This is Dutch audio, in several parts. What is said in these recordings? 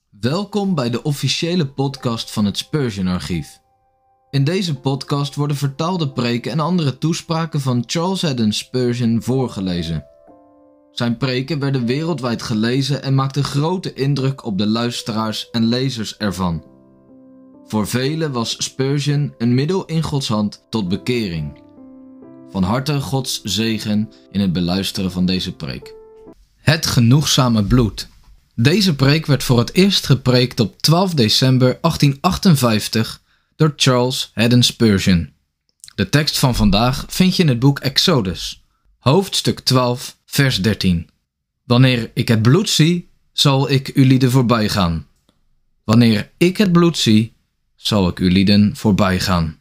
Welkom bij de officiële podcast van het Spurgeon-archief. In deze podcast worden vertaalde preken en andere toespraken van Charles Haddon Spurgeon voorgelezen. Zijn preken werden wereldwijd gelezen en maakten grote indruk op de luisteraars en lezers ervan. Voor velen was Spurgeon een middel in Gods hand tot bekering. Van harte Gods zegen in het beluisteren van deze preek. Het genoegzame bloed. Deze preek werd voor het eerst gepreekt op 12 december 1858 door Charles Haddon Spurgeon. De tekst van vandaag vind je in het boek Exodus, hoofdstuk 12, vers 13. Wanneer ik het bloed zie, zal ik ulieden voorbij gaan. Wanneer ik het bloed zie, zal ik ulieden voorbij gaan.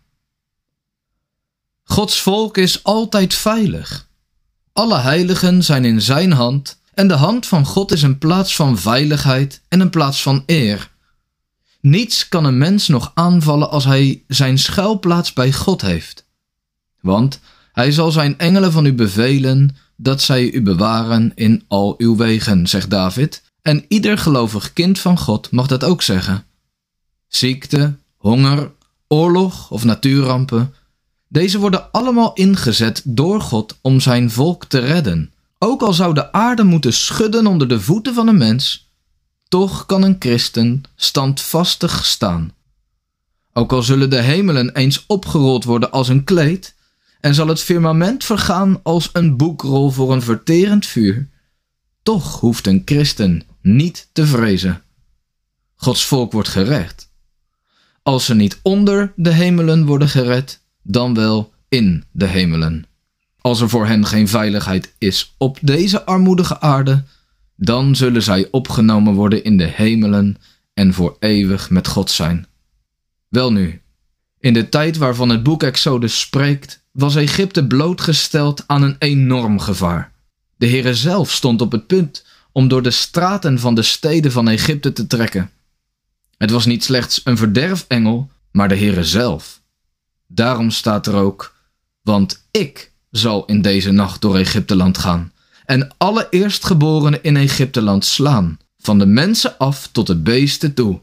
Gods volk is altijd veilig. Alle heiligen zijn in zijn hand en de hand van God is een plaats van veiligheid en een plaats van eer. Niets kan een mens nog aanvallen als hij zijn schuilplaats bij God heeft. Want hij zal zijn engelen van u bevelen dat zij u bewaren in al uw wegen, zegt David. En ieder gelovig kind van God mag dat ook zeggen. Ziekte, honger, oorlog of natuurrampen, deze worden allemaal ingezet door God om zijn volk te redden. Ook al zou de aarde moeten schudden onder de voeten van een mens, toch kan een christen standvastig staan. Ook al zullen de hemelen eens opgerold worden als een kleed, en zal het firmament vergaan als een boekrol voor een verterend vuur, toch hoeft een christen niet te vrezen. Gods volk wordt gered. Als ze niet onder de hemelen worden gered, dan wel in de hemelen. Als er voor hen geen veiligheid is op deze armoedige aarde, dan zullen zij opgenomen worden in de hemelen en voor eeuwig met God zijn. Welnu, in de tijd waarvan het boek Exodus spreekt, was Egypte blootgesteld aan een enorm gevaar. De Heere zelf stond op het punt om door de straten van de steden van Egypte te trekken. Het was niet slechts een verderfengel, maar de Heere zelf. Daarom staat er ook, want ik zal in deze nacht door Egypteland gaan en alle eerstgeborenen in Egypteland slaan, van de mensen af tot de beesten toe.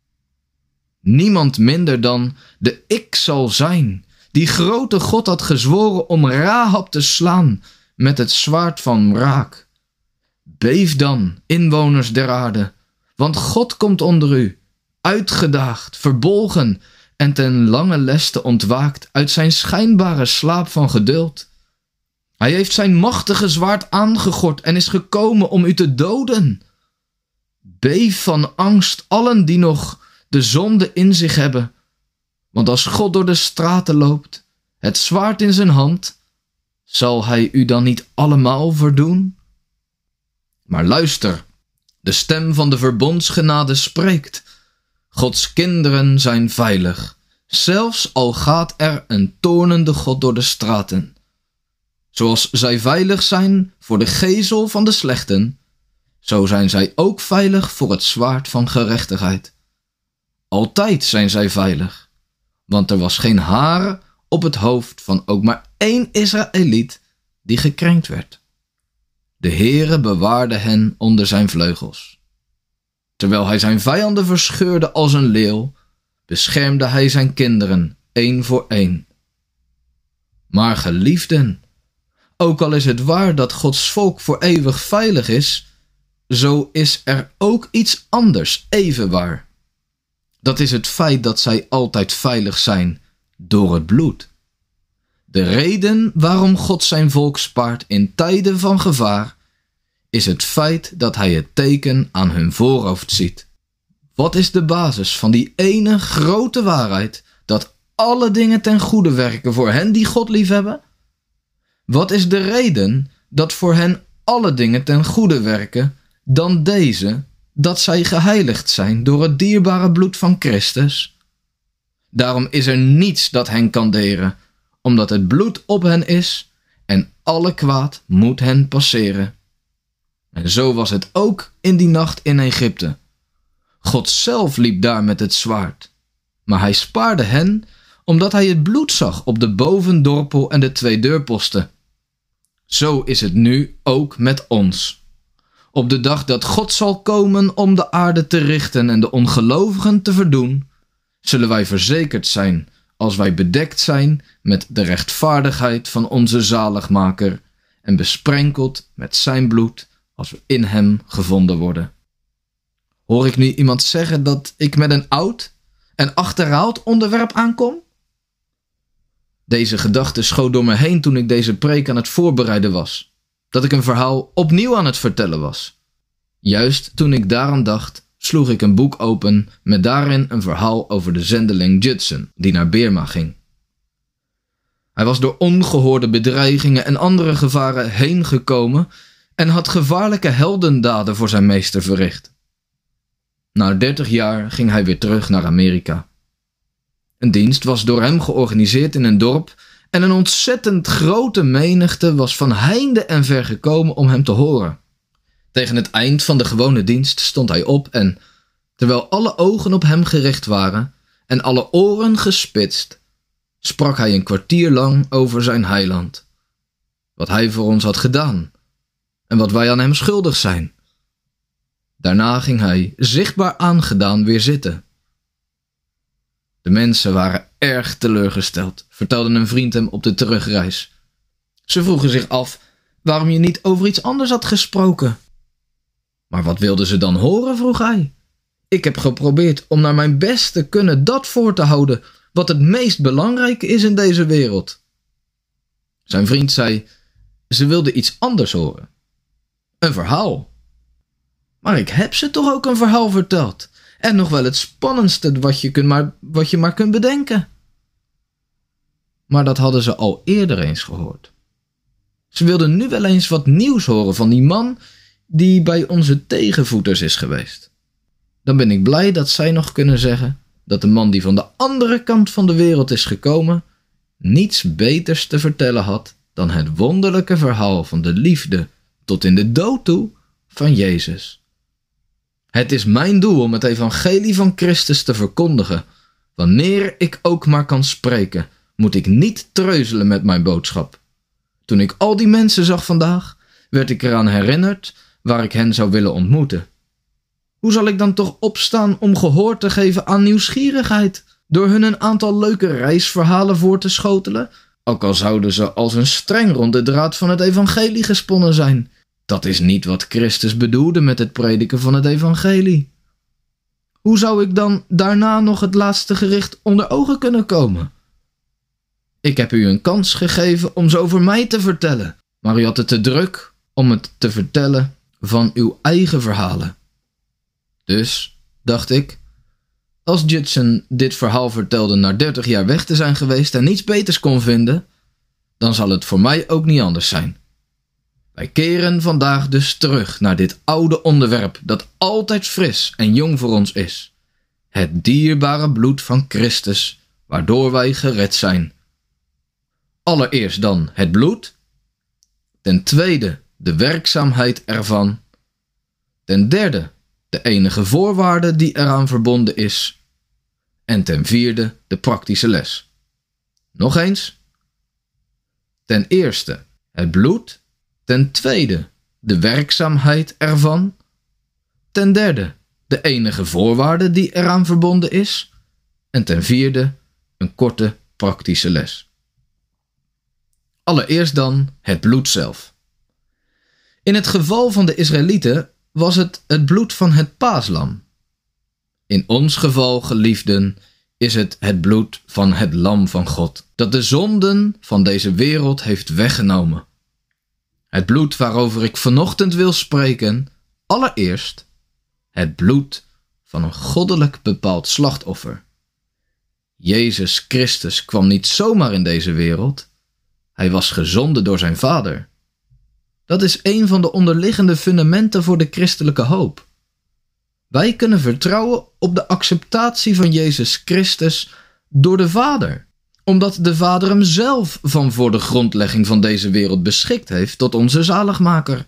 Niemand minder dan de ik zal zijn, die grote God had gezworen om Rahab te slaan met het zwaard van wraak. Beef dan, inwoners der aarde, want God komt onder u, uitgedaagd, verbolgen en ten lange leste ontwaakt uit zijn schijnbare slaap van geduld. Hij heeft zijn machtige zwaard aangegord en is gekomen om u te doden. Beef van angst allen die nog de zonde in zich hebben. Want als God door de straten loopt, het zwaard in zijn hand, zal hij u dan niet allemaal verdoen? Maar luister, de stem van de verbondsgenade spreekt. Gods kinderen zijn veilig, zelfs al gaat er een toornende God door de straten. Zoals zij veilig zijn voor de gezel van de slechten, zo zijn zij ook veilig voor het zwaard van gerechtigheid. Altijd zijn zij veilig, want er was geen haar op het hoofd van ook maar één Israëliet die gekrenkt werd. De Heere bewaarde hen onder zijn vleugels. Terwijl hij zijn vijanden verscheurde als een leeuw, beschermde hij zijn kinderen één voor één. Maar geliefden, ook al is het waar dat Gods volk voor eeuwig veilig is, zo is er ook iets anders even waar. Dat is het feit dat zij altijd veilig zijn door het bloed. De reden waarom God zijn volk spaart in tijden van gevaar, is het feit dat hij het teken aan hun voorhoofd ziet. Wat is de basis van die ene grote waarheid dat alle dingen ten goede werken voor hen die God liefhebben? Wat is de reden dat voor hen alle dingen ten goede werken dan deze, dat zij geheiligd zijn door het dierbare bloed van Christus? Daarom is er niets dat hen kan deren, omdat het bloed op hen is en alle kwaad moet hen passeren. En zo was het ook in die nacht in Egypte. God zelf liep daar met het zwaard, maar hij spaarde hen omdat hij het bloed zag op de bovendorpel en de 2 deurposten. Zo is het nu ook met ons. Op de dag dat God zal komen om de aarde te richten en de ongelovigen te verdoen, zullen wij verzekerd zijn als wij bedekt zijn met de rechtvaardigheid van onze zaligmaker en besprenkeld met zijn bloed als we in hem gevonden worden. Hoor ik nu iemand zeggen dat ik met een oud en achterhaald onderwerp aankom? Deze gedachte schoot door me heen toen ik deze preek aan het voorbereiden was, dat ik een verhaal opnieuw aan het vertellen was. Juist toen ik daaraan dacht, sloeg ik een boek open met daarin een verhaal over de zendeling Judson, die naar Birma ging. Hij was door ongehoorde bedreigingen en andere gevaren heen gekomen en had gevaarlijke heldendaden voor zijn meester verricht. Na 30 jaar ging hij weer terug naar Amerika. Een dienst was door hem georganiseerd in een dorp en een ontzettend grote menigte was van heinde en ver gekomen om hem te horen. Tegen het eind van de gewone dienst stond hij op en, terwijl alle ogen op hem gericht waren en alle oren gespitst, sprak hij een kwartier lang over zijn heiland, wat hij voor ons had gedaan en wat wij aan hem schuldig zijn. Daarna ging hij, zichtbaar aangedaan, weer zitten. De mensen waren erg teleurgesteld, vertelde een vriend hem op de terugreis. Ze vroegen zich af waarom je niet over iets anders had gesproken. Maar wat wilden ze dan horen, vroeg hij. Ik heb geprobeerd om naar mijn best te kunnen dat voor te houden wat het meest belangrijke is in deze wereld. Zijn vriend zei, ze wilden iets anders horen. Een verhaal. Maar ik heb ze toch ook een verhaal verteld. En nog wel het spannendste wat je maar kunt bedenken. Maar dat hadden ze al eerder eens gehoord. Ze wilden nu wel eens wat nieuws horen van die man die bij onze tegenvoeters is geweest. Dan ben ik blij dat zij nog kunnen zeggen dat de man die van de andere kant van de wereld is gekomen niets beters te vertellen had dan het wonderlijke verhaal van de liefde tot in de dood toe van Jezus. Het is mijn doel om het evangelie van Christus te verkondigen. Wanneer ik ook maar kan spreken, moet ik niet treuzelen met mijn boodschap. Toen ik al die mensen zag vandaag, werd ik eraan herinnerd waar ik hen zou willen ontmoeten. Hoe zal ik dan toch opstaan om gehoor te geven aan nieuwsgierigheid, door hun een aantal leuke reisverhalen voor te schotelen, ook al zouden ze als een streng rond de draad van het evangelie gesponnen zijn? Dat is niet wat Christus bedoelde met het prediken van het evangelie. Hoe zou ik dan daarna nog het laatste gericht onder ogen kunnen komen? Ik heb u een kans gegeven om ze over mij te vertellen, maar u had het te druk om het te vertellen van uw eigen verhalen. Dus, dacht ik, als Judson dit verhaal vertelde na 30 jaar weg te zijn geweest en niets beters kon vinden, dan zal het voor mij ook niet anders zijn. Wij keren vandaag dus terug naar dit oude onderwerp dat altijd fris en jong voor ons is. Het dierbare bloed van Christus, waardoor wij gered zijn. Allereerst dan het bloed. Ten tweede de werkzaamheid ervan. Ten derde de enige voorwaarde die eraan verbonden is. En ten vierde de praktische les. Nog eens. Ten eerste het bloed. Ten tweede de werkzaamheid ervan. Ten derde de enige voorwaarde die eraan verbonden is. En ten vierde een korte praktische les. Allereerst dan het bloed zelf. In het geval van de Israëlieten was het bloed van het paaslam. In ons geval, geliefden, is het bloed van het lam van God, dat de zonden van deze wereld heeft weggenomen. Het bloed waarover ik vanochtend wil spreken, allereerst het bloed van een goddelijk bepaald slachtoffer. Jezus Christus kwam niet zomaar in deze wereld, hij was gezonden door zijn Vader. Dat is een van de onderliggende fundamenten voor de christelijke hoop. Wij kunnen vertrouwen op de acceptatie van Jezus Christus door de Vader, omdat de Vader hem zelf van voor de grondlegging van deze wereld beschikt heeft tot onze zaligmaker.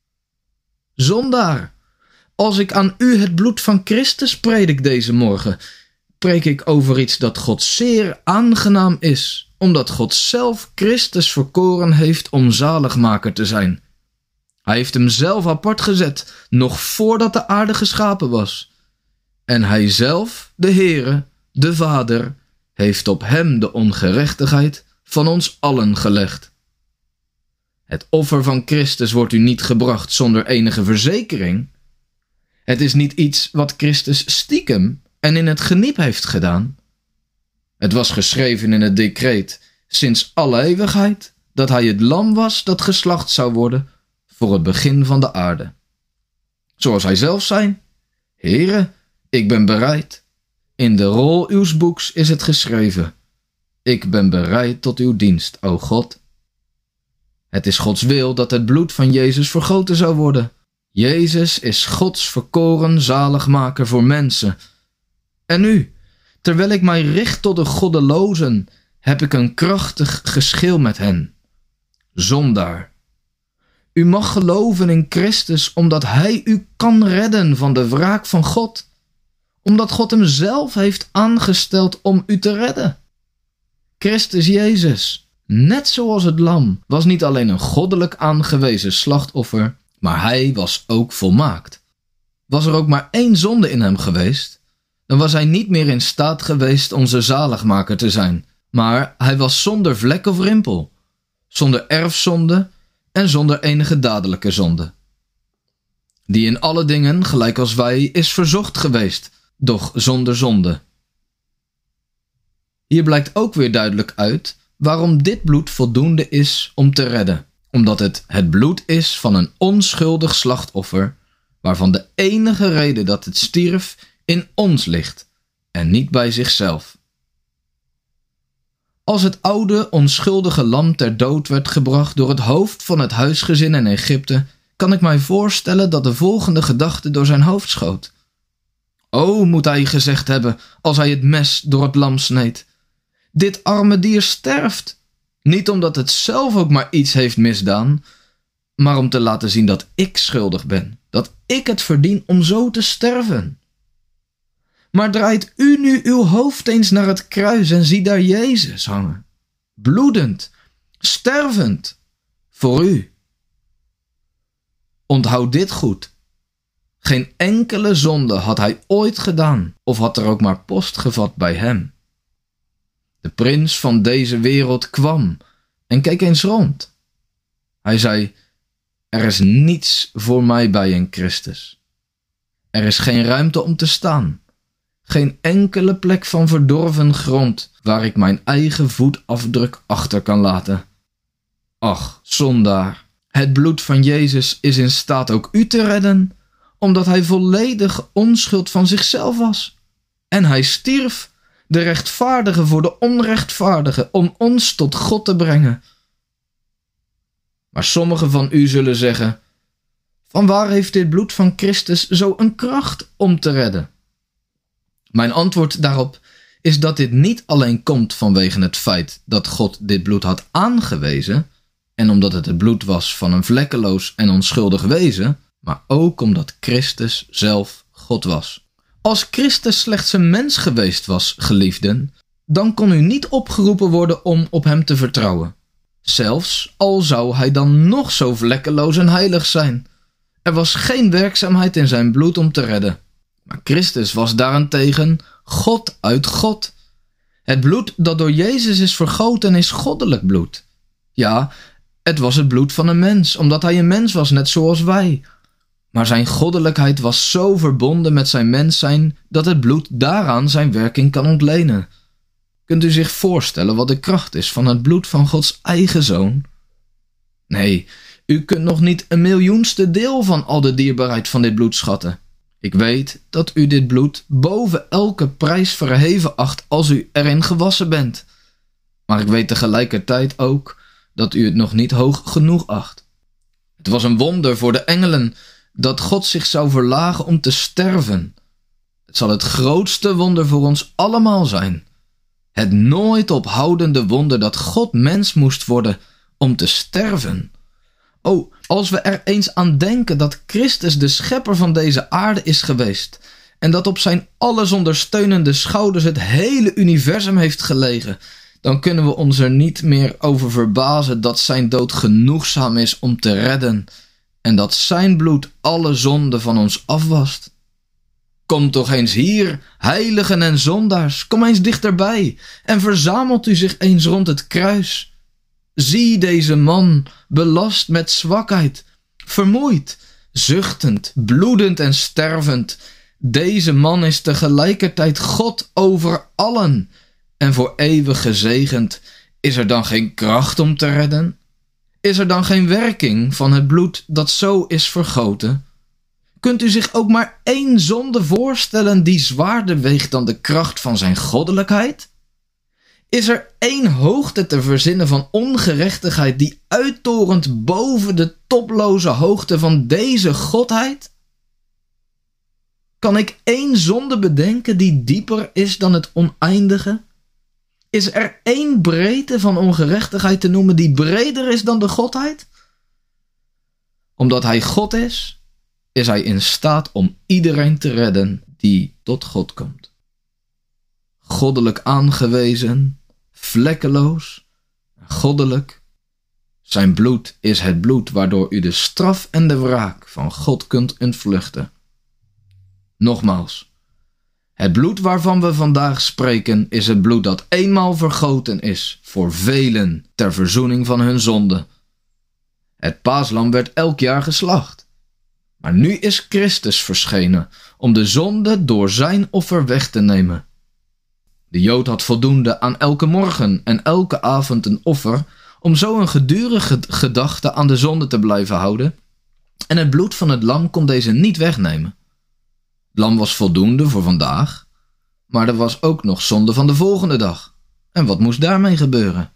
Zondaar, als ik aan u het bloed van Christus predik deze morgen, preek ik over iets dat God zeer aangenaam is, omdat God zelf Christus verkoren heeft om zaligmaker te zijn. Hij heeft hem zelf apart gezet, nog voordat de aarde geschapen was. En hij zelf, de Heere, de Vader, heeft op hem de ongerechtigheid van ons allen gelegd. Het offer van Christus wordt u niet gebracht zonder enige verzekering. Het is niet iets wat Christus stiekem en in het geniep heeft gedaan. Het was geschreven in het decreet sinds alle eeuwigheid dat hij het lam was dat geslacht zou worden voor het begin van de aarde. Zoals hij zelf zei: Heere, ik ben bereid. In de rol uws boeks is het geschreven: ik ben bereid tot uw dienst, o God. Het is Gods wil dat het bloed van Jezus vergoten zou worden. Jezus is Gods verkoren zaligmaker voor mensen. En nu, terwijl ik mij richt tot de goddelozen, heb ik een krachtig geschil met hen. Zondaar, u mag geloven in Christus omdat hij u kan redden van de wraak van God. Omdat God hem zelf heeft aangesteld om u te redden. Christus Jezus, net zoals het lam, was niet alleen een goddelijk aangewezen slachtoffer, maar hij was ook volmaakt. Was er ook maar één zonde in hem geweest, dan was hij niet meer in staat geweest onze zaligmaker te zijn, maar hij was zonder vlek of rimpel, zonder erfzonde en zonder enige dadelijke zonde. Die in alle dingen, gelijk als wij, is verzocht geweest, doch zonder zonde. Hier blijkt ook weer duidelijk uit waarom dit bloed voldoende is om te redden. Omdat het bloed is van een onschuldig slachtoffer, waarvan de enige reden dat het stierf in ons ligt en niet bij zichzelf. Als het oude, onschuldige lam ter dood werd gebracht door het hoofd van het huisgezin in Egypte, kan ik mij voorstellen dat de volgende gedachte door zijn hoofd schoot. O, moet hij gezegd hebben als hij het mes door het lam sneed: dit arme dier sterft, niet omdat het zelf ook maar iets heeft misdaan, maar om te laten zien dat ik schuldig ben, dat ik het verdien om zo te sterven. Maar draait u nu uw hoofd eens naar het kruis en zie daar Jezus hangen, bloedend, stervend, voor u. Onthoud dit goed. Geen enkele zonde had hij ooit gedaan, of had er ook maar post gevat bij hem. De prins van deze wereld kwam en keek eens rond. Hij zei: er is niets voor mij bij in Christus. Er is geen ruimte om te staan. Geen enkele plek van verdorven grond waar ik mijn eigen voetafdruk achter kan laten. Ach, zondaar, het bloed van Jezus is in staat ook u te redden, omdat hij volledig onschuld van zichzelf was. En hij stierf, de rechtvaardige voor de onrechtvaardige, om ons tot God te brengen. Maar sommigen van u zullen zeggen: vanwaar heeft dit bloed van Christus zo een kracht om te redden? Mijn antwoord daarop is dat dit niet alleen komt vanwege het feit dat God dit bloed had aangewezen, en omdat het bloed was van een vlekkeloos en onschuldig wezen, maar ook omdat Christus zelf God was. Als Christus slechts een mens geweest was, geliefden, dan kon u niet opgeroepen worden om op hem te vertrouwen. Zelfs al zou hij dan nog zo vlekkeloos en heilig zijn. Er was geen werkzaamheid in zijn bloed om te redden. Maar Christus was daarentegen God uit God. Het bloed dat door Jezus is vergoten is goddelijk bloed. Ja, het was het bloed van een mens, omdat hij een mens was, net zoals wij. Maar zijn goddelijkheid was zo verbonden met zijn mens zijn dat het bloed daaraan zijn werking kan ontlenen. Kunt u zich voorstellen wat de kracht is van het bloed van Gods eigen Zoon? Nee, u kunt nog niet een miljoenste deel van al de dierbaarheid van dit bloed schatten. Ik weet dat u dit bloed boven elke prijs verheven acht als u erin gewassen bent. Maar ik weet tegelijkertijd ook dat u het nog niet hoog genoeg acht. Het was een wonder voor de engelen dat God zich zou verlagen om te sterven. Het zal het grootste wonder voor ons allemaal zijn. Het nooit ophoudende wonder dat God mens moest worden om te sterven. O, als we er eens aan denken dat Christus de schepper van deze aarde is geweest en dat op zijn alles ondersteunende schouders het hele universum heeft gelegen, dan kunnen we ons er niet meer over verbazen dat zijn dood genoegzaam is om te redden en dat zijn bloed alle zonde van ons afwast. Kom toch eens hier, heiligen en zondaars, kom eens dichterbij en verzamelt u zich eens rond het kruis. Zie deze man, belast met zwakheid, vermoeid, zuchtend, bloedend en stervend. Deze man is tegelijkertijd God over allen en voor eeuwig gezegend. Is er dan geen kracht om te redden? Is er dan geen werking van het bloed dat zo is vergoten? Kunt u zich ook maar één zonde voorstellen die zwaarder weegt dan de kracht van zijn goddelijkheid? Is er één hoogte te verzinnen van ongerechtigheid die uittorent boven de toploze hoogte van deze godheid? Kan ik één zonde bedenken die dieper is dan het oneindige? Is er één breedte van ongerechtigheid te noemen die breder is dan de godheid? Omdat hij God is, is hij in staat om iedereen te redden die tot God komt. Goddelijk aangewezen, vlekkeloos, goddelijk. Zijn bloed is het bloed waardoor u de straf en de wraak van God kunt ontvluchten. Nogmaals, het bloed waarvan we vandaag spreken is het bloed dat eenmaal vergoten is voor velen ter verzoening van hun zonde. Het paaslam werd elk jaar geslacht. Maar nu is Christus verschenen om de zonde door zijn offer weg te nemen. De Jood had voldoende aan elke morgen en elke avond een offer om zo een gedurige gedachte aan de zonde te blijven houden, en het bloed van het lam kon deze niet wegnemen. Het lam was voldoende voor vandaag, maar er was ook nog zonde van de volgende dag. En wat moest daarmee gebeuren?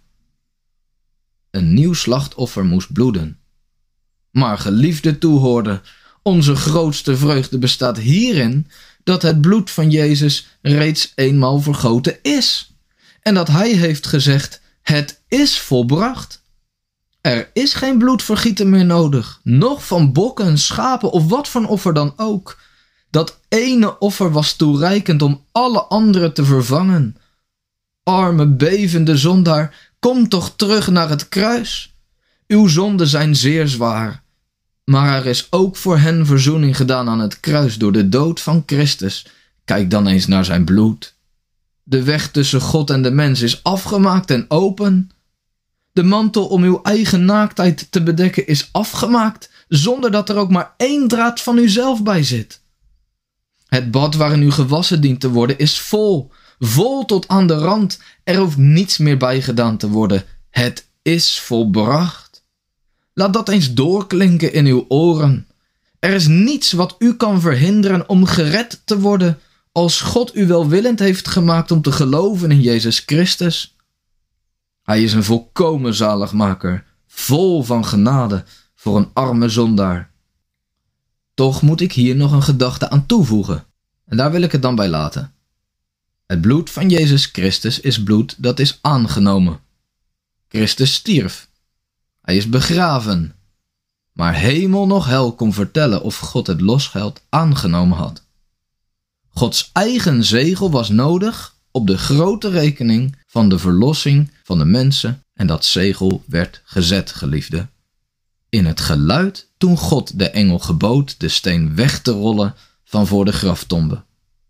Een nieuw slachtoffer moest bloeden. Maar geliefde toehoorder, onze grootste vreugde bestaat hierin dat het bloed van Jezus reeds eenmaal vergoten is. En dat hij heeft gezegd, het is volbracht. Er is geen bloedvergieten meer nodig, noch van bokken, schapen of wat voor offer dan ook. Dat ene offer was toereikend om alle andere te vervangen. Arme, bevende zondaar, kom toch terug naar het kruis. Uw zonden zijn zeer zwaar. Maar er is ook voor hen verzoening gedaan aan het kruis door de dood van Christus. Kijk dan eens naar zijn bloed. De weg tussen God en de mens is afgemaakt en open. De mantel om uw eigen naaktheid te bedekken is afgemaakt, zonder dat er ook maar één draad van uzelf bij zit. Het bad waarin u gewassen dient te worden is vol, vol tot aan de rand. Er hoeft niets meer bij gedaan te worden. Het is volbracht. Laat dat eens doorklinken in uw oren. Er is niets wat u kan verhinderen om gered te worden, als God u welwillend heeft gemaakt om te geloven in Jezus Christus. Hij is een volkomen zaligmaker, vol van genade voor een arme zondaar. Toch moet ik hier nog een gedachte aan toevoegen, en daar wil ik het dan bij laten. Het bloed van Jezus Christus is bloed dat is aangenomen. Christus stierf. Hij is begraven. Maar hemel noch hel kon vertellen of God het losgeld aangenomen had. Gods eigen zegel was nodig op de grote rekening van de verlossing van de mensen, en dat zegel werd gezet, geliefde, in het geluid toen God de engel gebood de steen weg te rollen van voor de graftombe.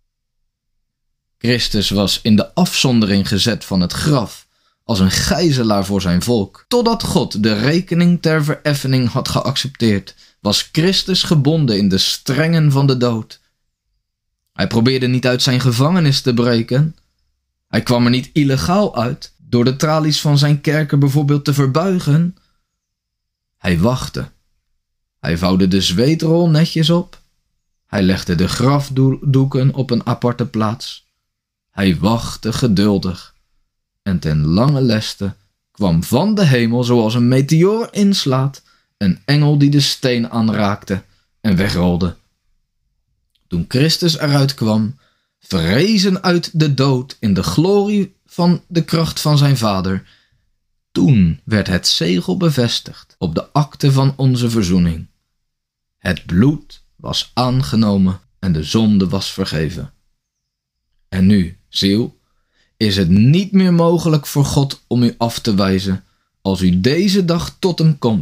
Christus was in de afzondering gezet van het graf als een gijzelaar voor zijn volk. Totdat God de rekening ter vereffening had geaccepteerd, was Christus gebonden in de strengen van de dood. Hij probeerde niet uit zijn gevangenis te breken. Hij kwam er niet illegaal uit, door de tralies van zijn kerker bijvoorbeeld te verbuigen. Hij wachtte. Hij vouwde de zweetrol netjes op. Hij legde de grafdoeken op een aparte plaats. Hij wachtte geduldig. En ten lange leste kwam van de hemel, zoals een meteoor inslaat, een engel die de steen aanraakte en wegrolde. Toen Christus eruit kwam, verrezen uit de dood in de glorie van de kracht van zijn Vader, toen werd het zegel bevestigd op de akte van onze verzoening. Het bloed was aangenomen en de zonde was vergeven. En nu, ziel, is het niet meer mogelijk voor God om u af te wijzen als u deze dag tot hem komt,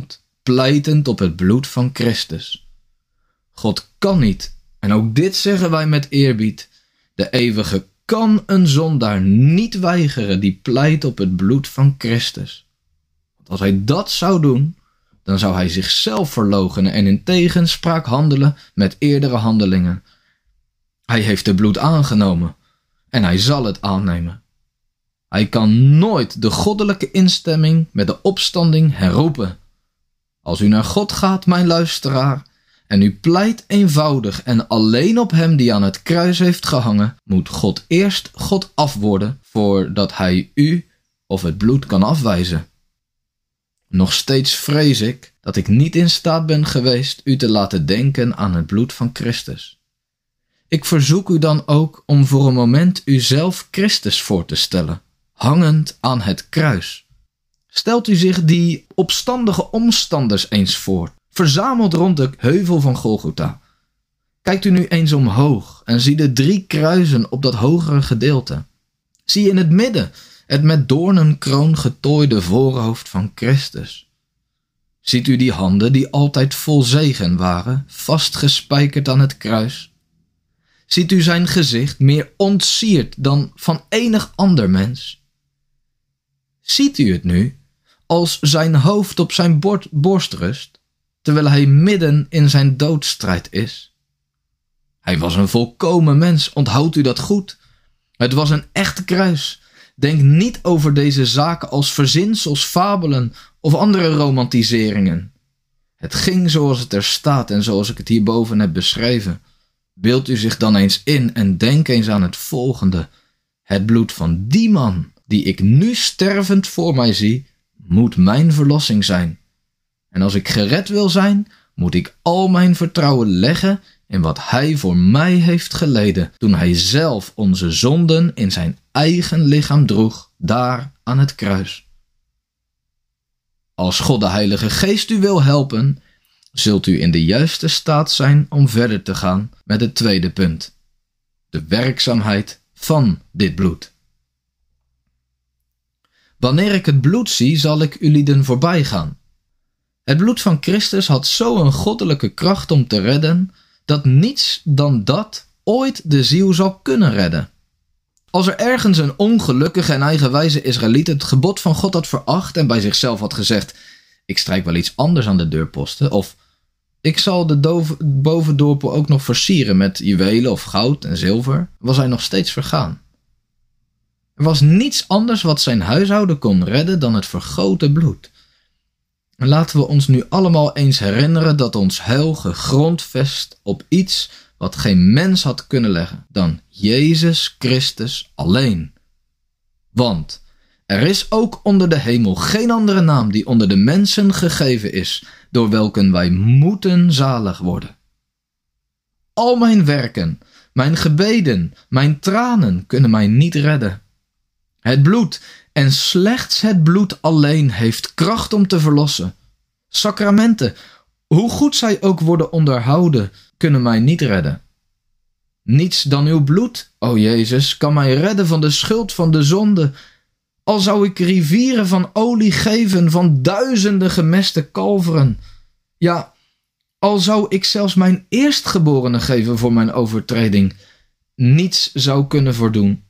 pleitend op het bloed van Christus. God kan niet, en ook dit zeggen wij met eerbied, de eeuwige kan een zondaar niet weigeren die pleit op het bloed van Christus. Want als hij dat zou doen, dan zou hij zichzelf verloochenen en in tegenspraak handelen met eerdere handelingen. Hij heeft het bloed aangenomen en hij zal het aannemen. Hij kan nooit de goddelijke instemming met de opstanding herroepen. Als u naar God gaat, mijn luisteraar, en u pleit eenvoudig en alleen op hem die aan het kruis heeft gehangen, moet God eerst God afworden voordat hij u of het bloed kan afwijzen. Nog steeds vrees ik dat ik niet in staat ben geweest u te laten denken aan het bloed van Christus. Ik verzoek u dan ook om voor een moment uzelf Christus voor te stellen, hangend aan het kruis. Stelt u zich die opstandige omstanders eens voor, verzameld rond de heuvel van Golgotha. Kijkt u nu eens omhoog en zie de 3 kruisen op dat hogere gedeelte. Zie in het midden het met doornenkroon getooide voorhoofd van Christus. Ziet u die handen die altijd vol zegen waren, vastgespijkerd aan het kruis? Ziet u zijn gezicht meer ontsierd dan van enig ander mens? Ziet u het nu, als zijn hoofd op zijn borst rust, terwijl hij midden in zijn doodsstrijd is? Hij was een volkomen mens, onthoudt u dat goed? Het was een echt kruis. Denk niet over deze zaken als verzinsels, fabelen of andere romantiseringen. Het ging zoals het er staat en zoals ik het hierboven heb beschreven. Beeld u zich dan eens in en denk eens aan het volgende. Het bloed van die man, die ik nu stervend voor mij zie, moet mijn verlossing zijn. En als ik gered wil zijn, moet ik al mijn vertrouwen leggen in wat hij voor mij heeft geleden, toen hij zelf onze zonden in zijn eigen lichaam droeg, daar aan het kruis. Als God de Heilige Geest u wil helpen, zult u in de juiste staat zijn om verder te gaan met het tweede punt: de werkzaamheid van dit bloed. Wanneer ik het bloed zie, zal ik ulieden voorbij gaan. Het bloed van Christus had zo'n goddelijke kracht om te redden, dat niets dan dat ooit de ziel zal kunnen redden. Als er ergens een ongelukkige en eigenwijze Israëliet het gebod van God had veracht en bij zichzelf had gezegd: ik strijk wel iets anders aan de deurposten, of ik zal de bovendorpel ook nog versieren met juwelen of goud en zilver, was hij nog steeds vergaan. Er was niets anders wat zijn huishouden kon redden dan het vergoten bloed. En laten we ons nu allemaal eens herinneren dat ons heil gegrondvest op iets wat geen mens had kunnen leggen dan Jezus Christus alleen. Want er is ook onder de hemel geen andere naam die onder de mensen gegeven is, door welken wij moeten zalig worden. Al mijn werken, mijn gebeden, mijn tranen kunnen mij niet redden. Het bloed en slechts het bloed alleen heeft kracht om te verlossen. Sacramenten, hoe goed zij ook worden onderhouden, kunnen mij niet redden. Niets dan uw bloed, o Jezus, kan mij redden van de schuld van de zonde. Al zou ik rivieren van olie geven van duizenden gemeste kalveren. Ja, al zou ik zelfs mijn eerstgeborene geven voor mijn overtreding. Niets zou kunnen voordoen.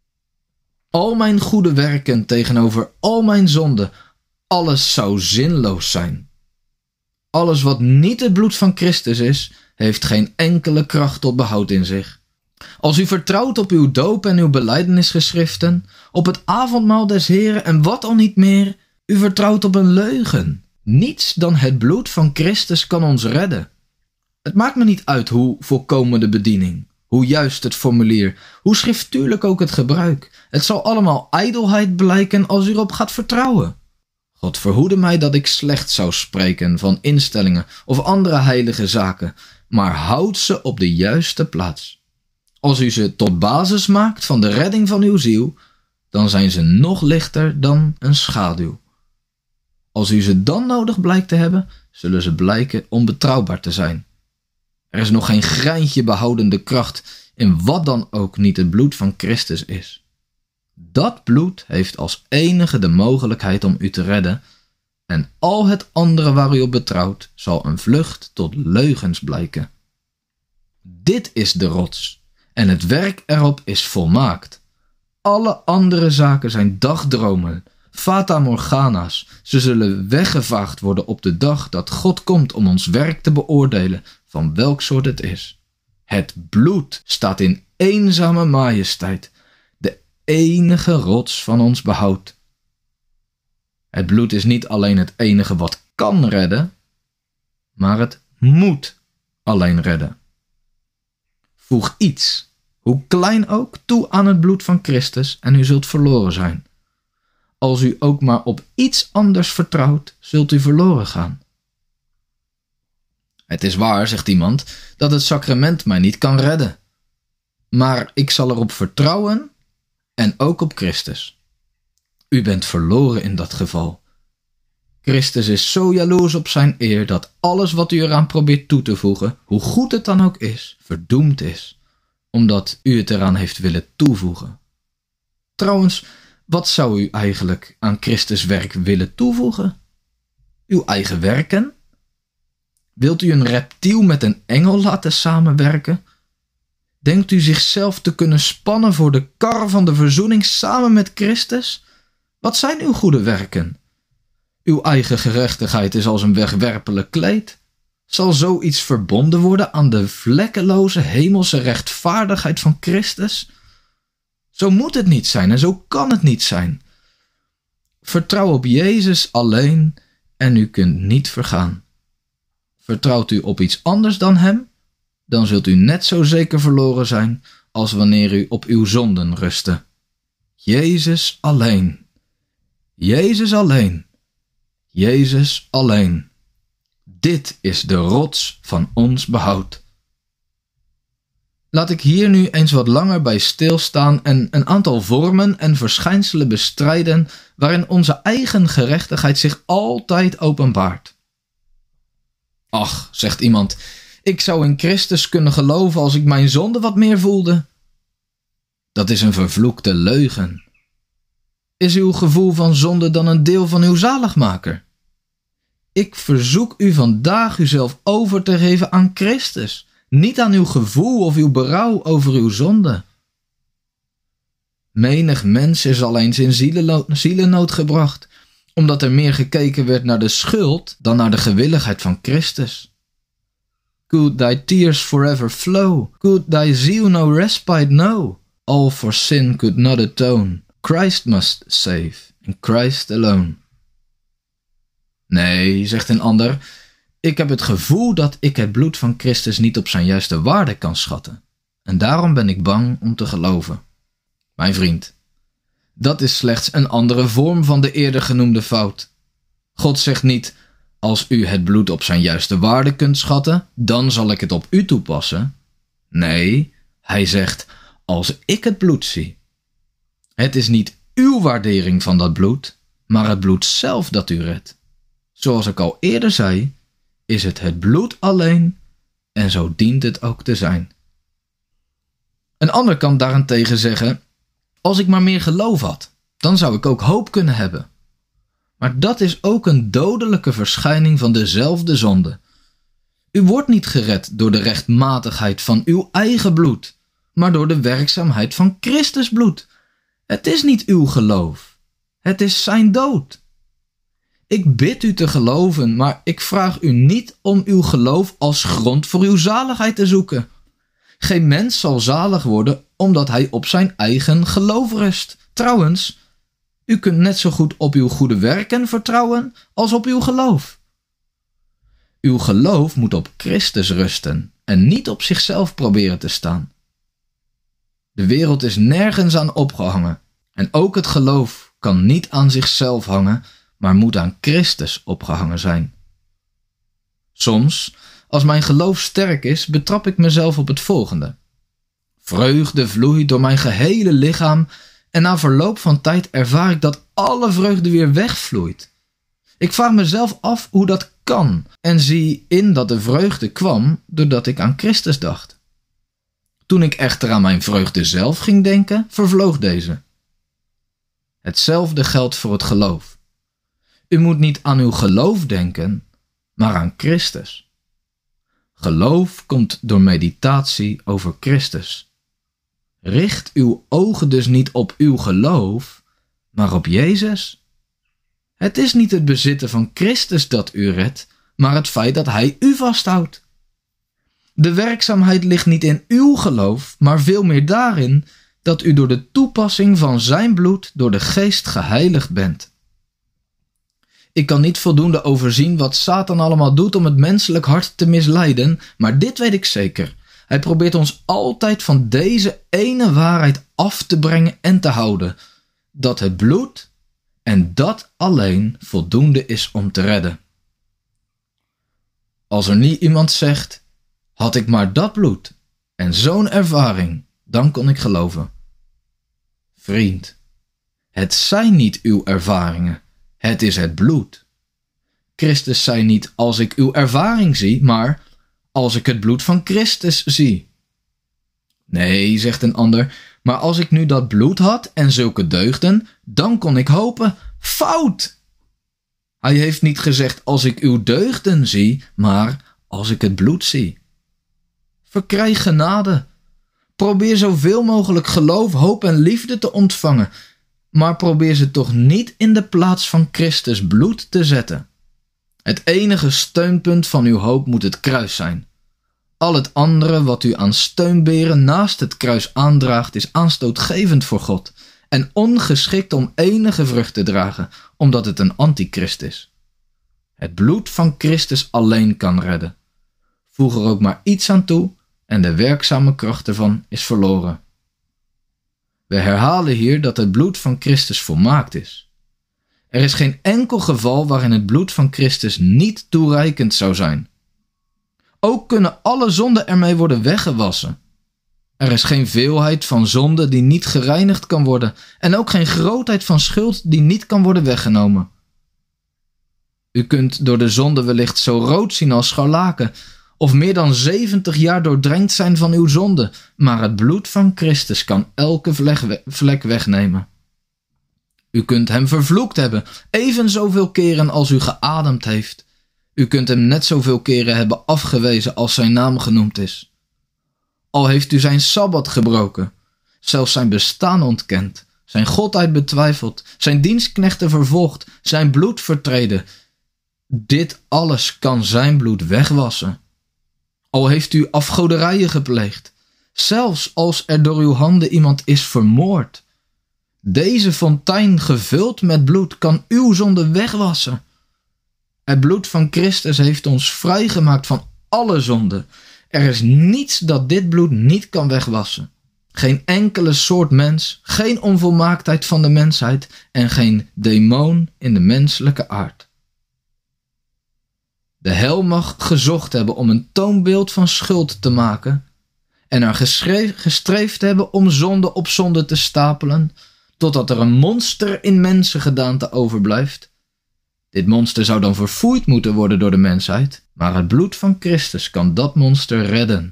Al mijn goede werken tegenover al mijn zonden, alles zou zinloos zijn. Alles wat niet het bloed van Christus is, heeft geen enkele kracht tot behoud in zich. Als u vertrouwt op uw doop en uw belijdenisgeschriften, op het avondmaal des Heren en wat al niet meer, u vertrouwt op een leugen. Niets dan het bloed van Christus kan ons redden. Het maakt me niet uit hoe volkomen de bediening, hoe juist het formulier, hoe schriftuurlijk ook het gebruik. Het zal allemaal ijdelheid blijken als u erop gaat vertrouwen. God verhoede mij dat ik slecht zou spreken van instellingen of andere heilige zaken, maar houd ze op de juiste plaats. Als u ze tot basis maakt van de redding van uw ziel, dan zijn ze nog lichter dan een schaduw. Als u ze dan nodig blijkt te hebben, zullen ze blijken onbetrouwbaar te zijn. Er is nog geen greintje behoudende kracht in wat dan ook niet het bloed van Christus is. Dat bloed heeft als enige de mogelijkheid om u te redden, en al het andere waar u op betrouwt zal een vlucht tot leugens blijken. Dit is de rots en het werk erop is volmaakt. Alle andere zaken zijn dagdromen, fata morgana's. Ze zullen weggevaagd worden op de dag dat God komt om ons werk te beoordelen, van welk soort het is. Het bloed staat in eenzame majesteit, de enige rots van ons behoud. Het bloed is niet alleen het enige wat kan redden, maar het moet alleen redden. Voeg iets, hoe klein ook, toe aan het bloed van Christus en u zult verloren zijn. Als u ook maar op iets anders vertrouwt, zult u verloren gaan. Het is waar, zegt iemand, dat het sacrament mij niet kan redden. Maar ik zal erop vertrouwen en ook op Christus. U bent verloren in dat geval. Christus is zo jaloers op zijn eer dat alles wat u eraan probeert toe te voegen, hoe goed het dan ook is, verdoemd is, omdat u het eraan heeft willen toevoegen. Trouwens, wat zou u eigenlijk aan Christus werk willen toevoegen? Uw eigen werken? Wilt u een reptiel met een engel laten samenwerken? Denkt u zichzelf te kunnen spannen voor de kar van de verzoening samen met Christus? Wat zijn uw goede werken? Uw eigen gerechtigheid is als een wegwerpelijk kleed. Zal zoiets verbonden worden aan de vlekkeloze hemelse rechtvaardigheid van Christus? Zo moet het niet zijn en zo kan het niet zijn. Vertrouw op Jezus alleen en u kunt niet vergaan. Vertrouwt u op iets anders dan hem, dan zult u net zo zeker verloren zijn als wanneer u op uw zonden rustte. Jezus alleen. Jezus alleen. Jezus alleen. Dit is de rots van ons behoud. Laat ik hier nu eens wat langer bij stilstaan en een aantal vormen en verschijnselen bestrijden waarin onze eigen gerechtigheid zich altijd openbaart. Ach, zegt iemand, ik zou in Christus kunnen geloven als ik mijn zonde wat meer voelde. Dat is een vervloekte leugen. Is uw gevoel van zonde dan een deel van uw zaligmaker? Ik verzoek u vandaag uzelf over te geven aan Christus, niet aan uw gevoel of uw berouw over uw zonde. Menig mens is al eens in zielennood gebracht, omdat er meer gekeken werd naar de schuld dan naar de gewilligheid van Christus. Could thy tears forever flow? Could thy zeal no respite know? All for sin could not atone. Christ must save, and Christ alone. Nee, zegt een ander, ik heb het gevoel dat ik het bloed van Christus niet op zijn juiste waarde kan schatten. En daarom ben ik bang om te geloven. Mijn vriend, dat is slechts een andere vorm van de eerder genoemde fout. God zegt niet, als u het bloed op zijn juiste waarde kunt schatten, dan zal ik het op u toepassen. Nee, hij zegt, als ik het bloed zie. Het is niet uw waardering van dat bloed, maar het bloed zelf dat u redt. Zoals ik al eerder zei, is het het bloed alleen en zo dient het ook te zijn. Een ander kan daarentegen zeggen, als ik maar meer geloof had, dan zou ik ook hoop kunnen hebben. Maar dat is ook een dodelijke verschijning van dezelfde zonde. U wordt niet gered door de rechtmatigheid van uw eigen bloed, maar door de werkzaamheid van Christus bloed. Het is niet uw geloof, het is zijn dood. Ik bid u te geloven, maar ik vraag u niet om uw geloof als grond voor uw zaligheid te zoeken. Geen mens zal zalig worden omdat hij op zijn eigen geloof rust. Trouwens, u kunt net zo goed op uw goede werken vertrouwen als op uw geloof. Uw geloof moet op Christus rusten en niet op zichzelf proberen te staan. De wereld is nergens aan opgehangen en ook het geloof kan niet aan zichzelf hangen, maar moet aan Christus opgehangen zijn. Soms, als mijn geloof sterk is, betrap ik mezelf op het volgende. Vreugde vloeit door mijn gehele lichaam en na verloop van tijd ervaar ik dat alle vreugde weer wegvloeit. Ik vraag mezelf af hoe dat kan en zie in dat de vreugde kwam doordat ik aan Christus dacht. Toen ik echter aan mijn vreugde zelf ging denken, vervloog deze. Hetzelfde geldt voor het geloof. U moet niet aan uw geloof denken, maar aan Christus. Geloof komt door meditatie over Christus. Richt uw ogen dus niet op uw geloof, maar op Jezus. Het is niet het bezitten van Christus dat u redt, maar het feit dat Hij u vasthoudt. De werkzaamheid ligt niet in uw geloof, maar veel meer daarin dat u door de toepassing van zijn bloed door de Geest geheiligd bent. Ik kan niet voldoende overzien wat Satan allemaal doet om het menselijk hart te misleiden, maar dit weet ik zeker. Hij probeert ons altijd van deze ene waarheid af te brengen en te houden, dat het bloed en dat alleen voldoende is om te redden. Als er niet iemand zegt, had ik maar dat bloed en zo'n ervaring, dan kon ik geloven. Vriend, het zijn niet uw ervaringen, het is het bloed. Christus zei niet als ik uw ervaring zie, maar als ik het bloed van Christus zie. Nee, zegt een ander, maar als ik nu dat bloed had en zulke deugden, dan kon ik hopen. Fout! Hij heeft niet gezegd als ik uw deugden zie, maar als ik het bloed zie. Verkrijg genade. Probeer zoveel mogelijk geloof, hoop en liefde te ontvangen, maar probeer ze toch niet in de plaats van Christus bloed te zetten. Het enige steunpunt van uw hoop moet het kruis zijn. Al het andere wat u aan steunberen naast het kruis aandraagt is aanstootgevend voor God en ongeschikt om enige vrucht te dragen, omdat het een antichrist is. Het bloed van Christus alleen kan redden. Voeg er ook maar iets aan toe en de werkzame kracht ervan is verloren. We herhalen hier dat het bloed van Christus volmaakt is. Er is geen enkel geval waarin het bloed van Christus niet toereikend zou zijn. Ook kunnen alle zonden ermee worden weggewassen. Er is geen veelheid van zonde die niet gereinigd kan worden en ook geen grootheid van schuld die niet kan worden weggenomen. U kunt door de zonde wellicht zo rood zien als scharlaken, of meer dan 70 jaar doordrenkt zijn van uw zonde, maar het bloed van Christus kan elke vlek wegnemen. U kunt hem vervloekt hebben, even zoveel keren als u geademd heeft. U kunt hem net zoveel keren hebben afgewezen als zijn naam genoemd is. Al heeft u zijn sabbat gebroken, zelfs zijn bestaan ontkend, zijn godheid betwijfeld, zijn dienstknechten vervolgd, zijn bloed vertreden. Dit alles kan zijn bloed wegwassen. Al heeft u afgoderijen gepleegd, zelfs als er door uw handen iemand is vermoord. Deze fontein gevuld met bloed kan uw zonde wegwassen. Het bloed van Christus heeft ons vrijgemaakt van alle zonde. Er is niets dat dit bloed niet kan wegwassen. Geen enkele soort mens, geen onvolmaaktheid van de mensheid en geen demon in de menselijke aard. De hel mag gezocht hebben om een toonbeeld van schuld te maken en er gestreefd hebben om zonde op zonde te stapelen, totdat er een monster in mensengedaante overblijft. Dit monster zou dan verfoeid moeten worden door de mensheid, maar het bloed van Christus kan dat monster redden.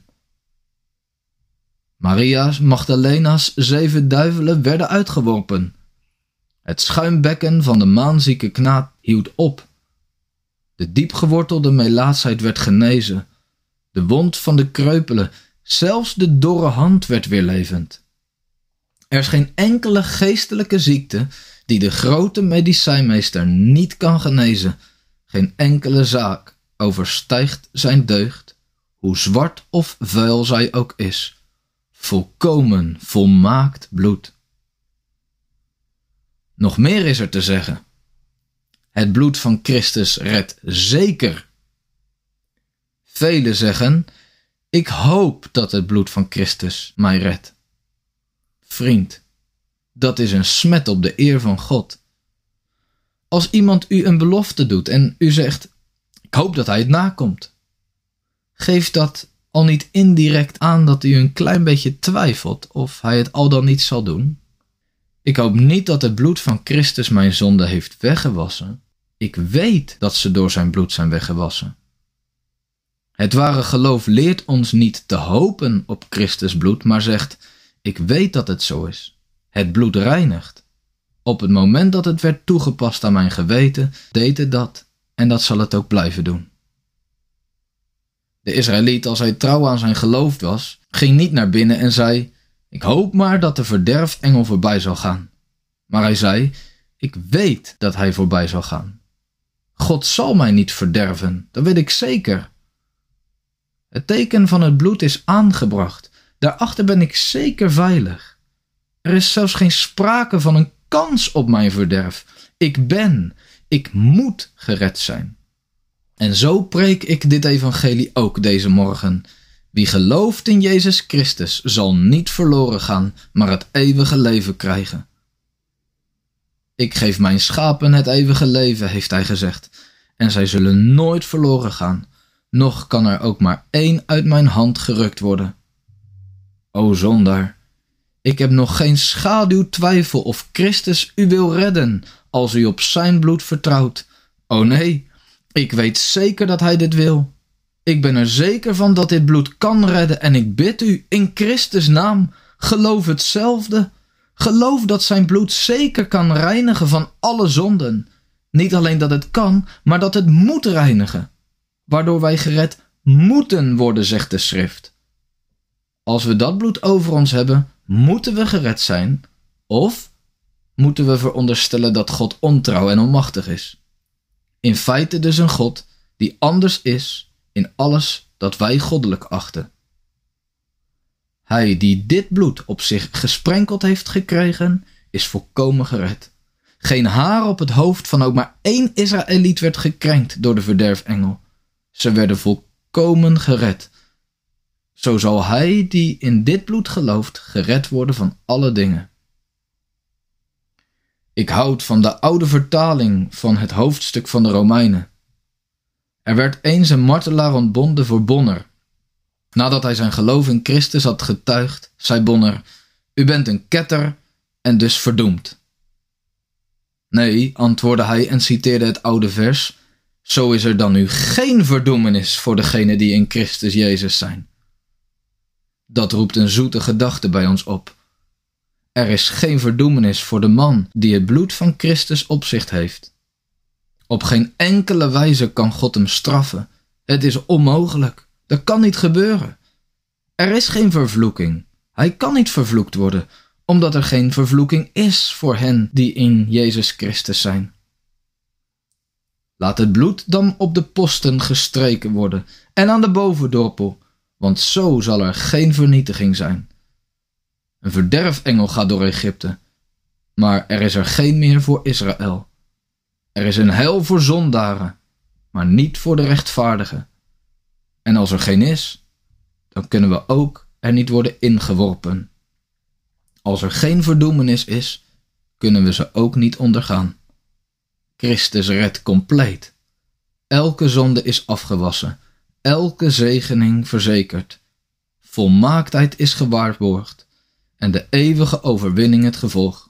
Maria's Magdalena's 7 duivelen werden uitgeworpen. Het schuimbekken van de maanzieke knaap hield op. De diepgewortelde melaatsheid werd genezen. De wond van de kreupele, zelfs de dorre hand werd weer levend. Er is geen enkele geestelijke ziekte die de grote medicijnmeester niet kan genezen. Geen enkele zaak overstijgt zijn deugd, hoe zwart of vuil zij ook is. Volkomen, volmaakt bloed. Nog meer is er te zeggen. Het bloed van Christus redt zeker. Velen zeggen, ik hoop dat het bloed van Christus mij redt. Vriend, dat is een smet op de eer van God. Als iemand u een belofte doet en u zegt, ik hoop dat hij het nakomt, geeft dat al niet indirect aan dat u een klein beetje twijfelt of hij het al dan niet zal doen? Ik hoop niet dat het bloed van Christus mijn zonde heeft weggewassen. Ik weet dat ze door zijn bloed zijn weggewassen. Het ware geloof leert ons niet te hopen op Christus bloed, maar zegt, ik weet dat het zo is. Het bloed reinigt. Op het moment dat het werd toegepast aan mijn geweten, deed het dat en dat zal het ook blijven doen. De Israëliet, als hij trouw aan zijn geloof was, ging niet naar binnen en zei: ik hoop maar dat de verderfengel voorbij zal gaan. Maar hij zei: ik weet dat hij voorbij zal gaan. God zal mij niet verderven, dat weet ik zeker. Het teken van het bloed is aangebracht. Daarachter ben ik zeker veilig. Er is zelfs geen sprake van een kans op mijn verderf. Ik moet gered zijn. En zo preek ik dit evangelie ook deze morgen. Wie gelooft in Jezus Christus zal niet verloren gaan, maar het eeuwige leven krijgen. Ik geef mijn schapen het eeuwige leven, heeft hij gezegd, en zij zullen nooit verloren gaan, noch kan er ook maar één uit mijn hand gerukt worden. O zondaar, ik heb nog geen schaduwtwijfel of Christus u wil redden, als u op zijn bloed vertrouwt. O nee, ik weet zeker dat hij dit wil. Ik ben er zeker van dat dit bloed kan redden en ik bid u in Christus' naam, geloof hetzelfde. Geloof dat zijn bloed zeker kan reinigen van alle zonden. Niet alleen dat het kan, maar dat het moet reinigen. Waardoor wij gered moeten worden, zegt de schrift. Als we dat bloed over ons hebben, moeten we gered zijn, of moeten we veronderstellen dat God ontrouw en onmachtig is. In feite dus een God die anders is in alles dat wij goddelijk achten. Hij die dit bloed op zich gesprenkeld heeft gekregen, is volkomen gered. Geen haar op het hoofd van ook maar één Israëliet werd gekrenkt door de verderfengel. Ze werden volkomen gered. Zo zal hij die in dit bloed gelooft gered worden van alle dingen. Ik houd van de oude vertaling van het hoofdstuk van de Romeinen. Er werd eens een martelaar ontbonden voor Bonner. Nadat hij zijn geloof in Christus had getuigd, zei Bonner: u bent een ketter en dus verdoemd. Nee, antwoordde hij en citeerde het oude vers: zo is er dan nu geen verdoemenis voor degenen die in Christus Jezus zijn. Dat roept een zoete gedachte bij ons op. Er is geen verdoemenis voor de man die het bloed van Christus op zich heeft. Op geen enkele wijze kan God hem straffen. Het is onmogelijk. Dat kan niet gebeuren. Er is geen vervloeking. Hij kan niet vervloekt worden, omdat er geen vervloeking is voor hen die in Jezus Christus zijn. Laat het bloed dan op de posten gestreken worden en aan de bovendorpel, want zo zal er geen vernietiging zijn. Een verderfengel gaat door Egypte, maar er is er geen meer voor Israël. Er is een hel voor zondaren, maar niet voor de rechtvaardigen. En als er geen is, dan kunnen we ook er niet worden ingeworpen. Als er geen verdoemenis is, kunnen we ze ook niet ondergaan. Christus redt compleet. Elke zonde is afgewassen, elke zegening verzekerd. Volmaaktheid is gewaarborgd en de eeuwige overwinning het gevolg.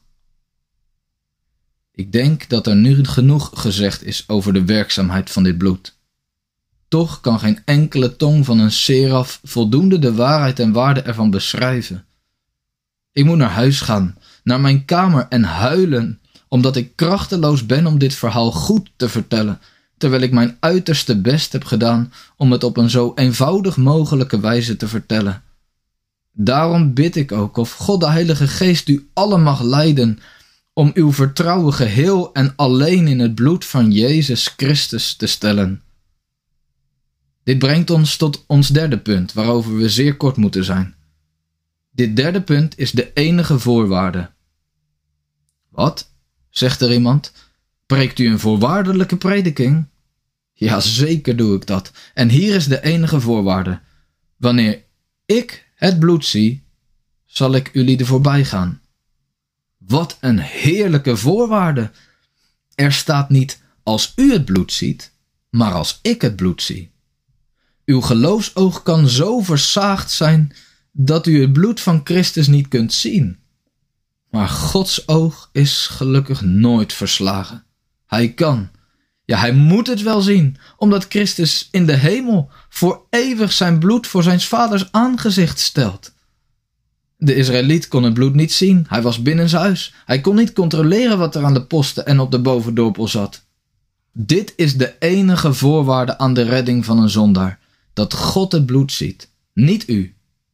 Ik denk dat er nu genoeg gezegd is over de werkzaamheid van dit bloed. Toch kan geen enkele tong van een seraf voldoende de waarheid en waarde ervan beschrijven. Ik moet naar huis gaan, naar mijn kamer en huilen, omdat ik krachteloos ben om dit verhaal goed te vertellen, terwijl ik mijn uiterste best heb gedaan om het op een zo eenvoudig mogelijke wijze te vertellen. Daarom bid ik ook of God de Heilige Geest u allen mag leiden om uw vertrouwen geheel en alleen in het bloed van Jezus Christus te stellen. Dit brengt ons tot ons derde punt, waarover we zeer kort moeten zijn. Dit derde punt is de enige voorwaarde. Wat? Zegt er iemand. Preekt u een voorwaardelijke prediking? Ja, zeker doe ik dat. En hier is de enige voorwaarde. Wanneer ik het bloed zie, zal ik jullie voorbij gaan. Wat een heerlijke voorwaarde. Er staat niet als u het bloed ziet, maar als ik het bloed zie. Uw geloofsoog kan zo versaagd zijn dat u het bloed van Christus niet kunt zien. Maar Gods oog is gelukkig nooit verslagen. Hij kan, ja, hij moet het wel zien, omdat Christus in de hemel voor eeuwig zijn bloed voor zijn vaders aangezicht stelt. De Israëliet kon het bloed niet zien. Hij was binnen zijn huis. Hij kon niet controleren wat er aan de posten en op de bovendorpel zat. Dit is de enige voorwaarde aan de redding van een zondaar. Dat God het bloed ziet, niet u.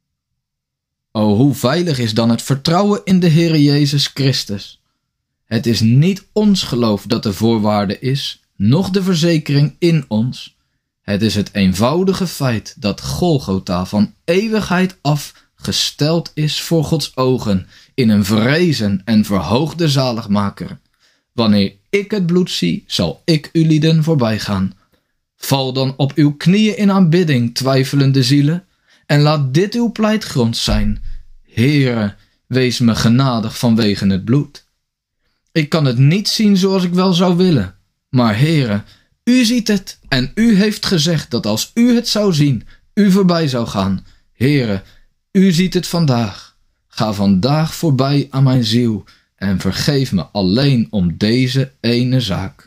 O, hoe veilig is dan het vertrouwen in de Heere Jezus Christus. Het is niet ons geloof dat de voorwaarde is, noch de verzekering in ons. Het is het eenvoudige feit dat Golgotha van eeuwigheid af gesteld is voor Gods ogen in een verrezen en verhoogde zaligmaker. Wanneer ik het bloed zie, zal ik ulieden voorbij gaan. Val dan op uw knieën in aanbidding, twijfelende zielen, en laat dit uw pleitgrond zijn. Heere, wees me genadig vanwege het bloed. Ik kan het niet zien zoals ik wel zou willen, maar Heere, u ziet het en u heeft gezegd dat als u het zou zien, u voorbij zou gaan. Heere, u ziet het vandaag. Ga vandaag voorbij aan mijn ziel en vergeef me alleen om deze ene zaak.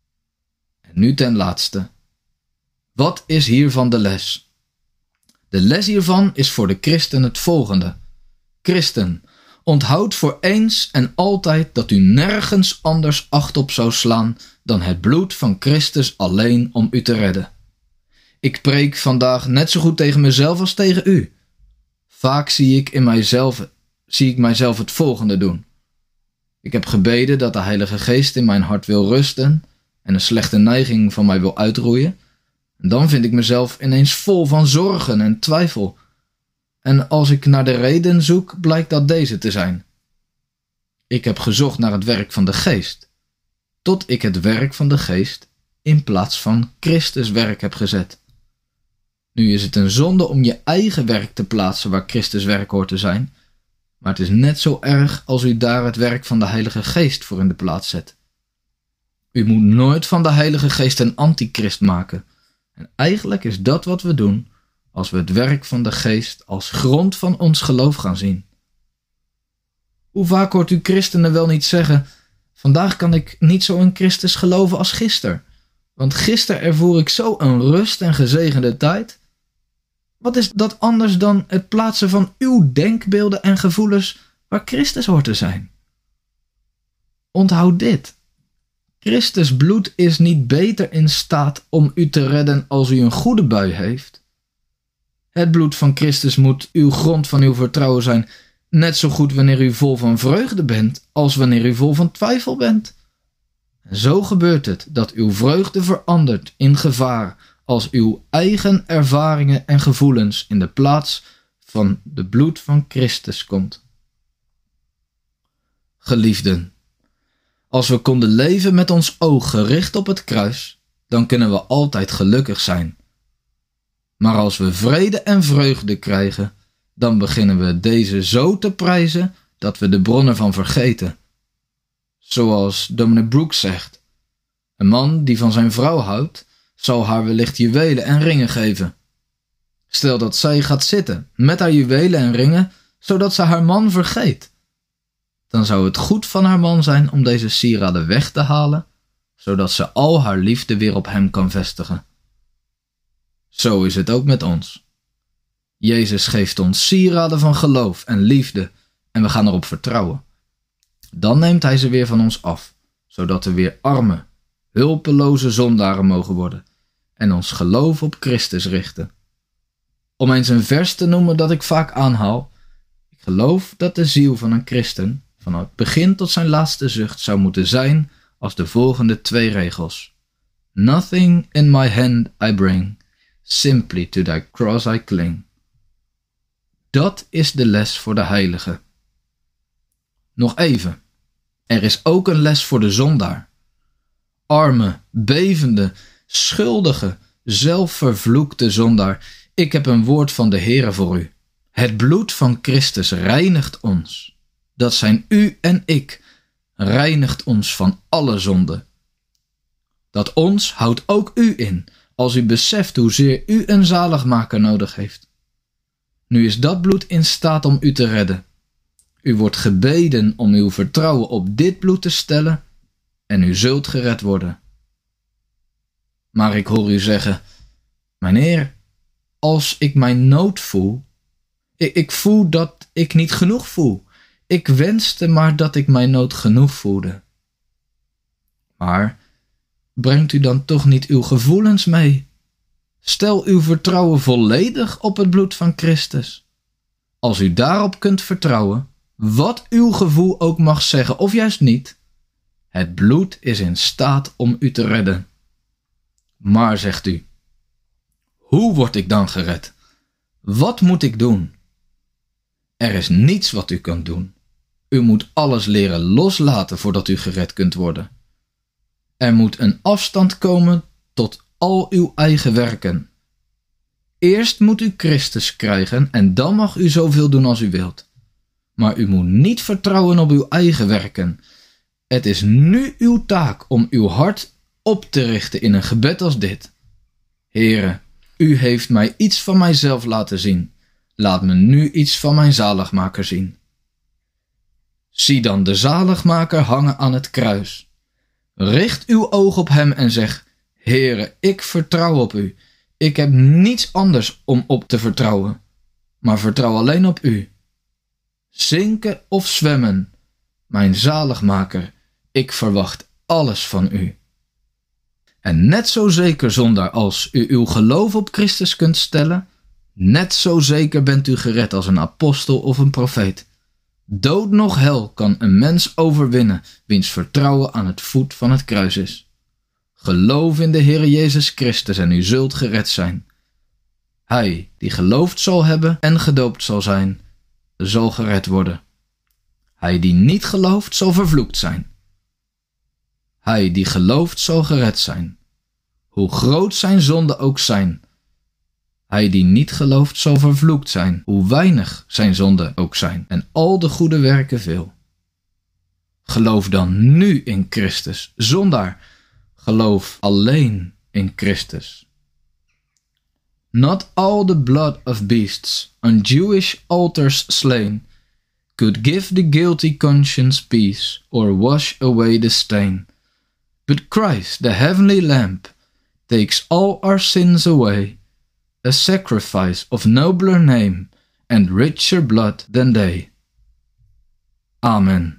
En nu ten laatste. Wat is hiervan de les? De les hiervan is voor de christen het volgende. Christen, onthoud voor eens en altijd dat u nergens anders acht op zou slaan dan het bloed van Christus alleen om u te redden. Ik preek vandaag net zo goed tegen mezelf als tegen u. Vaak zie ik mijzelf het volgende doen. Ik heb gebeden dat de Heilige Geest in mijn hart wil rusten en een slechte neiging van mij wil uitroeien. En dan vind ik mezelf ineens vol van zorgen en twijfel. En als ik naar de reden zoek, blijkt dat deze te zijn. Ik heb gezocht naar het werk van de Geest, tot ik het werk van de Geest in plaats van Christus werk heb gezet. Nu is het een zonde om je eigen werk te plaatsen waar Christus werk hoort te zijn, maar het is net zo erg als u daar het werk van de Heilige Geest voor in de plaats zet. U moet nooit van de Heilige Geest een antichrist maken. En eigenlijk is dat wat we doen als we het werk van de Geest als grond van ons geloof gaan zien. Hoe vaak hoort u christenen wel niet zeggen: vandaag kan ik niet zo in Christus geloven als gisteren, want gisteren ervoer ik zo een rust en gezegende tijd. Wat is dat anders dan het plaatsen van uw denkbeelden en gevoelens waar Christus hoort te zijn? Onthoud dit. Christus bloed is niet beter in staat om u te redden als u een goede bui heeft. Het bloed van Christus moet uw grond van uw vertrouwen zijn, net zo goed wanneer u vol van vreugde bent als wanneer u vol van twijfel bent. En zo gebeurt het dat uw vreugde verandert in gevaar als uw eigen ervaringen en gevoelens in de plaats van de bloed van Christus komt. Geliefden, als we konden leven met ons oog gericht op het kruis, dan kunnen we altijd gelukkig zijn. Maar als we vrede en vreugde krijgen, dan beginnen we deze zo te prijzen dat we de bron ervan vergeten. Zoals dominee Brooks zegt: een man die van zijn vrouw houdt, zal haar wellicht juwelen en ringen geven. Stel dat zij gaat zitten met haar juwelen en ringen, zodat ze haar man vergeet. Dan zou het goed van haar man zijn om deze sieraden weg te halen, zodat ze al haar liefde weer op hem kan vestigen. Zo is het ook met ons. Jezus geeft ons sieraden van geloof en liefde en we gaan erop vertrouwen. Dan neemt hij ze weer van ons af, zodat we weer arme, hulpeloze zondaren mogen worden en ons geloof op Christus richten. Om eens een vers te noemen dat ik vaak aanhaal: ik geloof dat de ziel van een christen van het begin tot zijn laatste zucht zou moeten zijn als de volgende 2 regels. Nothing in my hand I bring, simply to thy cross I cling. Dat is de les voor de heilige. Nog even, er is ook een les voor de zondaar. Arme, bevende, schuldige, zelfvervloekte zondaar, ik heb een woord van de Heere voor u. Het bloed van Christus reinigt ons. Dat zijn u en ik, reinigt ons van alle zonde. Dat ons houdt ook u in, als u beseft hoezeer u een zaligmaker nodig heeft. Nu is dat bloed in staat om u te redden. U wordt gebeden om uw vertrouwen op dit bloed te stellen en u zult gered worden. Maar ik hoor u zeggen: mijnheer, als ik mijn nood voel, Ik voel dat ik niet genoeg voel. Ik wenste maar dat ik mijn nood genoeg voelde. Maar brengt u dan toch niet uw gevoelens mee? Stel uw vertrouwen volledig op het bloed van Christus. Als u daarop kunt vertrouwen, wat uw gevoel ook mag zeggen of juist niet, het bloed is in staat om u te redden. Maar zegt u, hoe word ik dan gered? Wat moet ik doen? Er is niets wat u kunt doen. U moet alles leren loslaten voordat u gered kunt worden. Er moet een afstand komen tot al uw eigen werken. Eerst moet u Christus krijgen en dan mag u zoveel doen als u wilt. Maar u moet niet vertrouwen op uw eigen werken. Het is nu uw taak om uw hart op te richten in een gebed als dit. Heere, u heeft mij iets van mijzelf laten zien. Laat me nu iets van mijn zaligmaker zien. Zie dan de zaligmaker hangen aan het kruis. Richt uw oog op hem en zeg, Heere, ik vertrouw op u. Ik heb niets anders om op te vertrouwen, maar vertrouw alleen op u. Zinken of zwemmen, mijn zaligmaker, ik verwacht alles van u. En net zo zeker zondaar als u uw geloof op Christus kunt stellen, net zo zeker bent u gered als een apostel of een profeet. Dood noch hel kan een mens overwinnen, wiens vertrouwen aan het voet van het kruis is. Geloof in de Heere Jezus Christus en u zult gered zijn. Hij die geloofd zal hebben en gedoopt zal zijn, zal gered worden. Hij die niet gelooft zal vervloekt zijn. Hij die gelooft zal gered zijn, hoe groot zijn zonden ook zijn. Hij die niet gelooft zal vervloekt zijn, hoe weinig zijn zonden ook zijn, en al de goede werken veel. Geloof dan nu in Christus, zondaar, geloof alleen in Christus. Not all the blood of beasts on Jewish altars slain could give the guilty conscience peace or wash away the stain. But Christ, the heavenly lamb, takes all our sins away, a sacrifice of nobler name and richer blood than they. Amen.